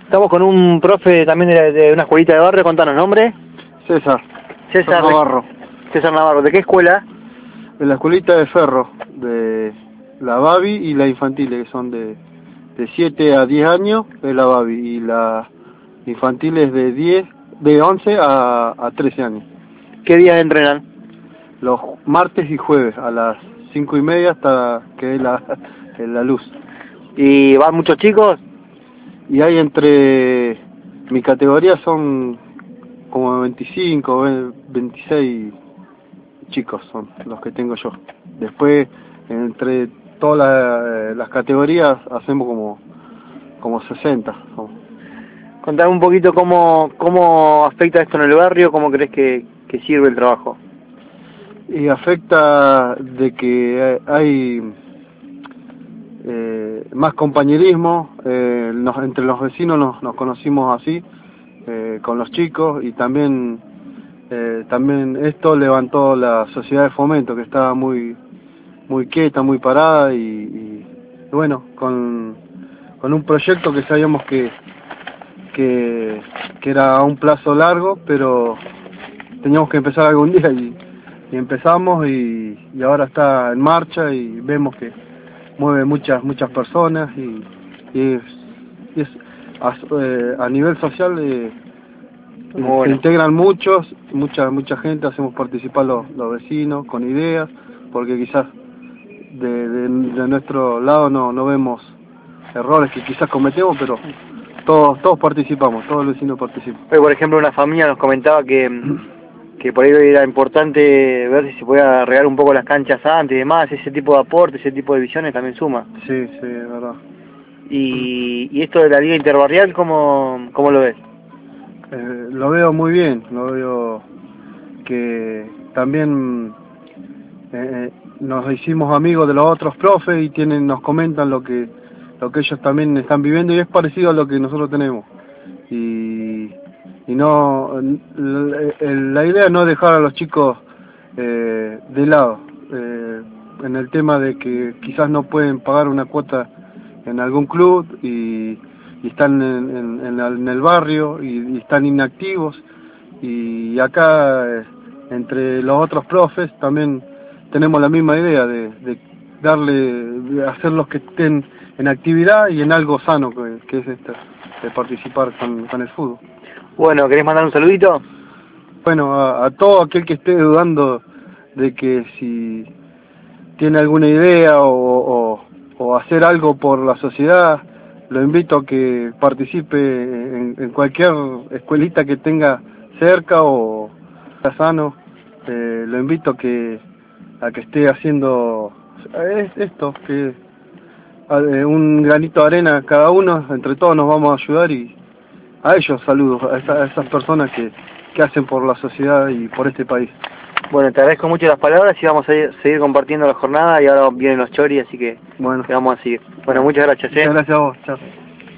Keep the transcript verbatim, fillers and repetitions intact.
Estamos con un profe también de, de una escuelita de barrio, contanos nombre. César. César Navarro. César Navarro, ¿de qué escuela? De la escuelita de Ferro, de la Babi y la infantil, que son de, de siete a diez años, de la Babi, y la infantil es de diez, de once a, a trece años. ¿Qué días entrenan? Los martes y jueves a las cinco y media hasta que dé la, la luz. ¿Y van muchos chicos? Y hay entre, mi categoría son como veinticinco, veintiséis chicos son los que tengo yo. Después, entre todas la, las categorías, hacemos como, como sesenta. Somos. Contame un poquito cómo, cómo afecta esto en el barrio, cómo crees que, que sirve el trabajo. Y afecta de que hay eh, más compañerismo, eh, nos, entre los vecinos nos, nos conocimos así, eh, con los chicos, y también eh, también esto levantó la sociedad de fomento, que estaba muy muy quieta, muy parada, y, y bueno, con, con un proyecto que sabíamos que, que que era a un plazo largo, pero teníamos que empezar algún día, y, y empezamos, y, y ahora está en marcha, y vemos que mueve muchas muchas personas, y, y es, y es a, eh, a nivel social eh, Muy se bueno. integran muchos, mucha mucha gente, hacemos participar los, los vecinos con ideas, porque quizás de, de, de nuestro lado no, no vemos errores que quizás cometemos, pero todos todos participamos, todos los vecinos participan. Hoy, por ejemplo, una familia nos comentaba que, que por ahí era importante ver si se podía regar un poco las canchas antes y demás, ese tipo de aporte, ese tipo de visiones también suma. Sí, sí, es verdad. Y, y esto de la liga interbarrial, ¿cómo, cómo lo ves? Eh, lo veo muy bien, lo veo que también eh, nos hicimos amigos de los otros profes, y tienen nos comentan lo que lo que ellos también están viviendo, y es parecido a lo que nosotros tenemos. Y, y no la, la idea no es dejar a los chicos eh, de lado, eh, en el tema de que quizás no pueden pagar una cuota en algún club, y, y están en, en, en, la, en el barrio, y, y están inactivos, y acá eh, entre los otros profes también tenemos la misma idea de, de darle, de hacerlos que estén en actividad y en algo sano, que, que es este, de participar con, con el fútbol. Bueno, ¿querés mandar un saludito? Bueno, a, a todo aquel que esté dudando de que si tiene alguna idea o, o, o hacer algo por la sociedad, lo invito a que participe en, en cualquier escuelita que tenga cerca o sano. Eh, lo invito a que a que esté haciendo es esto, que eh, un granito de arena cada uno, entre todos nos vamos a ayudar, y a ellos saludos, a, esa, a esas personas que, que hacen por la sociedad y por este país. Bueno, te agradezco mucho las palabras y vamos a ir, seguir compartiendo la jornada, y ahora vienen los choris, así que, Bueno, que vamos a seguir. Bueno, muchas gracias. Muchas ¿eh? gracias a vos, chao.